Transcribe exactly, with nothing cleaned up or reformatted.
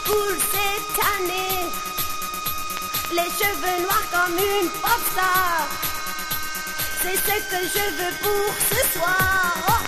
cool cette année. Les cheveux noirs comme une popstar. C'est ce que je veux pour ce soir. Oh.